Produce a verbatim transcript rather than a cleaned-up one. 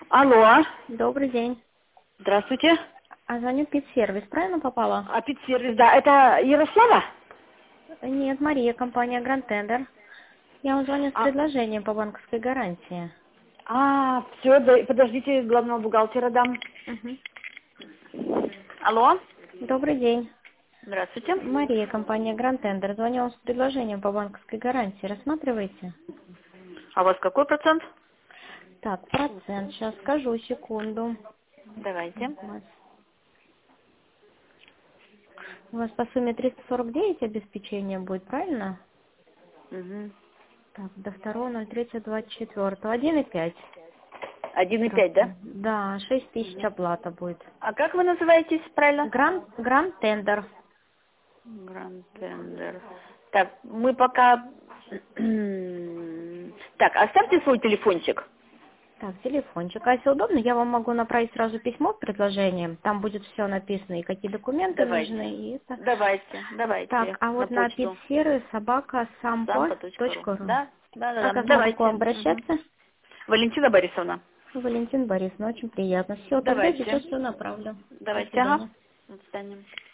Алло. Добрый день. Здравствуйте. А звонит Пит-сервис, правильно попала? А Пит-сервис, да. Это Ярослава? Нет, Мария, компания Grand Tender. Я вам звоню с А, предложением по банковской гарантии. а все, да, подождите, главного бухгалтера дам. Мгм. Алло. Добрый день. Здравствуйте. Мария, компания Grand Tender. Звоню вам с предложением по банковской гарантии. Рассматриваете? А у вас какой процент? Так, процент. Сейчас скажу, секунду. Давайте. У вас, у вас по сумме триста сорок девять обеспечение будет, правильно? Угу. Так, до второго ноль третьего двадцать четвёртого. один и пять. один и пять, да? Процент. Да, шесть тысяч Угу. оплата будет. А как вы называетесь правильно? Гранд, Гранд Тендер. Grand Tender. Так, мы пока... Так, оставьте свой телефончик. Так, телефончик. А если удобно, я вам могу направить сразу письмо с предложением. Там будет все написано, и какие документы нужны, Давайте. и это. Давайте, Так, давайте а на вот на почту. питсервис собака сампо сампо точка ру. точка ру. Да, да, да, А да. как могу к Давайте. вам Угу. обращаться? Валентина Борисовна. Валентин Борисовна, очень приятно. Все, тогда Давайте. сейчас все направлю. До Давайте. Ага. свидания. До свидания.